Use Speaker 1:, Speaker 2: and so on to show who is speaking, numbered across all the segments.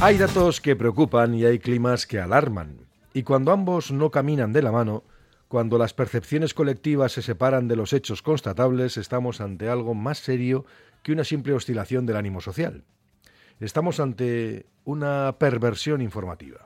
Speaker 1: Hay datos que preocupan y hay climas que alarman. Y cuando ambos no caminan de la mano, cuando las percepciones colectivas se separan de los hechos constatables, estamos ante algo más serio que una simple oscilación del ánimo social. Estamos ante una perversión informativa.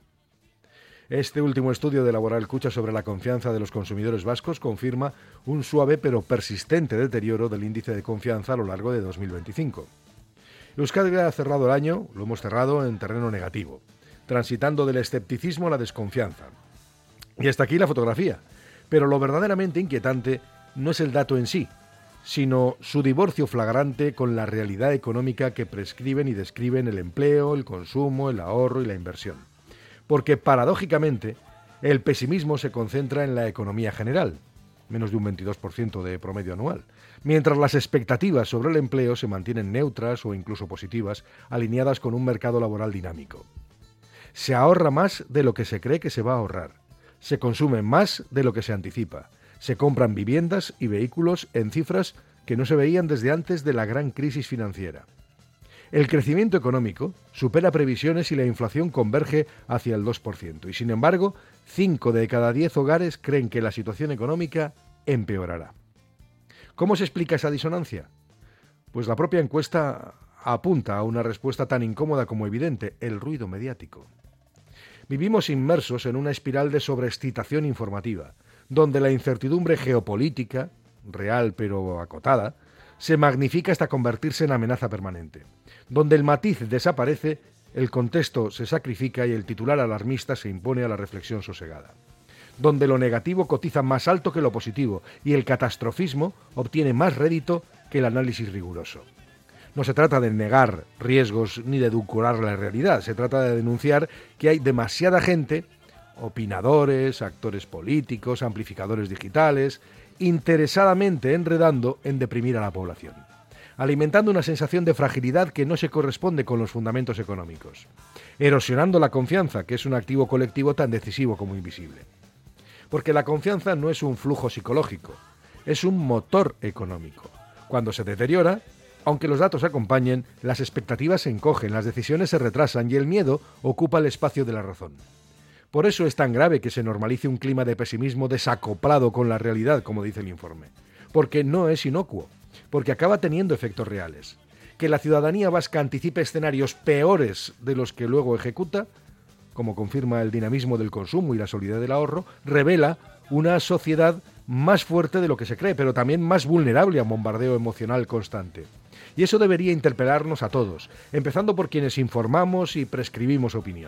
Speaker 1: Este último estudio de Laboral Kutxa sobre la confianza de los consumidores vascos confirma un suave pero persistente deterioro del índice de confianza a lo largo de 2025. Euskadi ha cerrado el año, lo hemos cerrado en terreno negativo, transitando del escepticismo a la desconfianza. Y hasta aquí la fotografía. Pero lo verdaderamente inquietante no es el dato en sí, sino su divorcio flagrante con la realidad económica que prescriben y describen el empleo, el consumo, el ahorro y la inversión. Porque, paradójicamente, el pesimismo se concentra en la economía general, menos de un 22% de promedio anual, mientras las expectativas sobre el empleo se mantienen neutras o incluso positivas, alineadas con un mercado laboral dinámico. Se ahorra más de lo que se cree que se va a ahorrar. Se consume más de lo que se anticipa. Se compran viviendas y vehículos en cifras que no se veían desde antes de la gran crisis financiera. El crecimiento económico supera previsiones y la inflación converge hacia el 2%. Y sin embargo, 5 de cada 10 hogares creen que la situación económica empeorará. ¿Cómo se explica esa disonancia? Pues la propia encuesta apunta a una respuesta tan incómoda como evidente: el ruido mediático. Vivimos inmersos en una espiral de sobreexcitación informativa, donde la incertidumbre geopolítica, real pero acotada, se magnifica hasta convertirse en amenaza permanente. Donde el matiz desaparece, el contexto se sacrifica y el titular alarmista se impone a la reflexión sosegada. Donde lo negativo cotiza más alto que lo positivo y el catastrofismo obtiene más rédito que el análisis riguroso. No se trata de negar riesgos ni de edulcorar la realidad, se trata de denunciar que hay demasiada gente, opinadores, actores políticos, amplificadores digitales, interesadamente enredando en deprimir a la población, alimentando una sensación de fragilidad que no se corresponde con los fundamentos económicos, erosionando la confianza, que es un activo colectivo tan decisivo como invisible. Porque la confianza no es un flujo psicológico, es un motor económico. Cuando se deteriora, aunque los datos acompañen, las expectativas se encogen, las decisiones se retrasan y el miedo ocupa el espacio de la razón. Por eso es tan grave que se normalice un clima de pesimismo desacoplado con la realidad, como dice el informe. Porque no es inocuo, porque acaba teniendo efectos reales. Que la ciudadanía vasca anticipe escenarios peores de los que luego ejecuta, como confirma el dinamismo del consumo y la solidez del ahorro, revela una sociedad más fuerte de lo que se cree, pero también más vulnerable a un bombardeo emocional constante. Y eso debería interpelarnos a todos, empezando por quienes informamos y prescribimos opinión.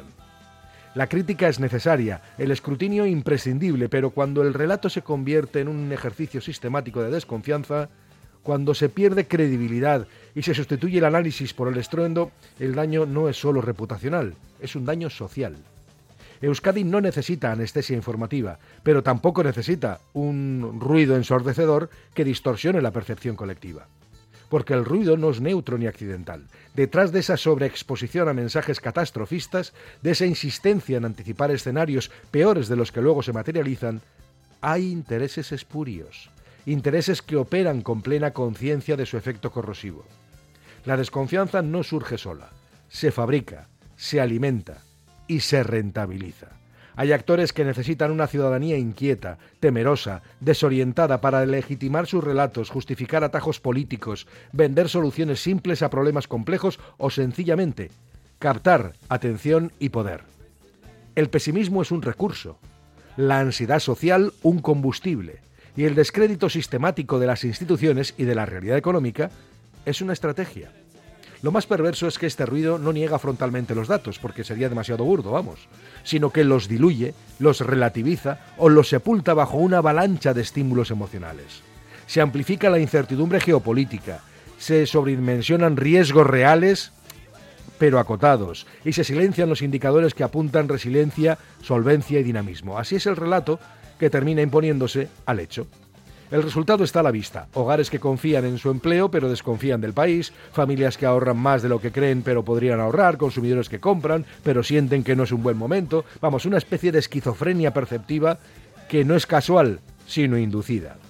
Speaker 1: La crítica es necesaria, el escrutinio imprescindible, pero cuando el relato se convierte en un ejercicio sistemático de desconfianza, cuando se pierde credibilidad y se sustituye el análisis por el estruendo, el daño no es solo reputacional, es un daño social. Euskadi no necesita anestesia informativa, pero tampoco necesita un ruido ensordecedor que distorsione la percepción colectiva. Porque el ruido no es neutro ni accidental. Detrás de esa sobreexposición a mensajes catastrofistas, de esa insistencia en anticipar escenarios peores de los que luego se materializan, hay intereses espurios, intereses que operan con plena conciencia de su efecto corrosivo. La desconfianza no surge sola, se fabrica, se alimenta y se rentabiliza. Hay actores que necesitan una ciudadanía inquieta, temerosa, desorientada para legitimar sus relatos, justificar atajos políticos, vender soluciones simples a problemas complejos o sencillamente captar atención y poder. El pesimismo es un recurso, la ansiedad social un combustible y el descrédito sistemático de las instituciones y de la realidad económica es una estrategia. Lo más perverso es que este ruido no niega frontalmente los datos, porque sería demasiado burdo, sino que los diluye, los relativiza o los sepulta bajo una avalancha de estímulos emocionales. Se amplifica la incertidumbre geopolítica, se sobredimensionan riesgos reales, pero acotados, y se silencian los indicadores que apuntan resiliencia, solvencia y dinamismo. Así es el relato que termina imponiéndose al hecho. El resultado está a la vista. Hogares que confían en su empleo pero desconfían del país, familias que ahorran más de lo que creen pero podrían ahorrar, consumidores que compran pero sienten que no es un buen momento. Una especie de esquizofrenia perceptiva que no es casual, sino inducida.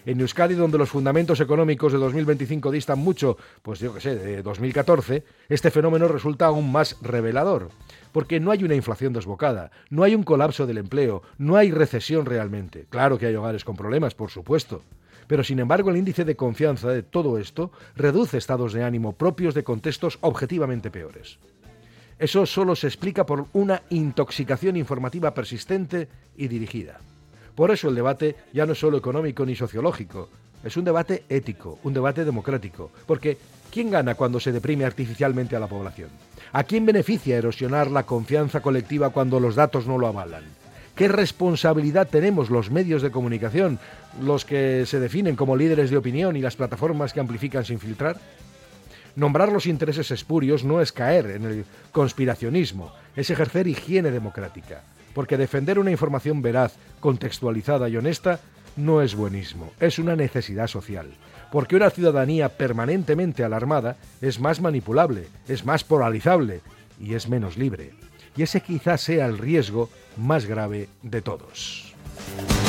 Speaker 1: En Euskadi, donde los fundamentos económicos de 2025 distan mucho, pues yo qué sé, de 2014, este fenómeno resulta aún más revelador. Porque no hay una inflación desbocada, no hay un colapso del empleo, no hay recesión realmente. Claro que hay hogares con problemas, por supuesto. Pero sin embargo el índice de confianza de todo esto reduce estados de ánimo propios de contextos objetivamente peores. Eso solo se explica por una intoxicación informativa persistente y dirigida. Por eso el debate ya no es solo económico ni sociológico, es un debate ético, un debate democrático, porque ¿quién gana cuando se deprime artificialmente a la población? ¿A quién beneficia erosionar la confianza colectiva cuando los datos no lo avalan? ¿Qué responsabilidad tenemos los medios de comunicación, los que se definen como líderes de opinión y las plataformas que amplifican sin filtrar? Nombrar los intereses espurios no es caer en el conspiracionismo, es ejercer higiene democrática, porque defender una información veraz, contextualizada y honesta no es buenismo, es una necesidad social, porque una ciudadanía permanentemente alarmada es más manipulable, es más polarizable y es menos libre. Y ese quizás sea el riesgo más grave de todos.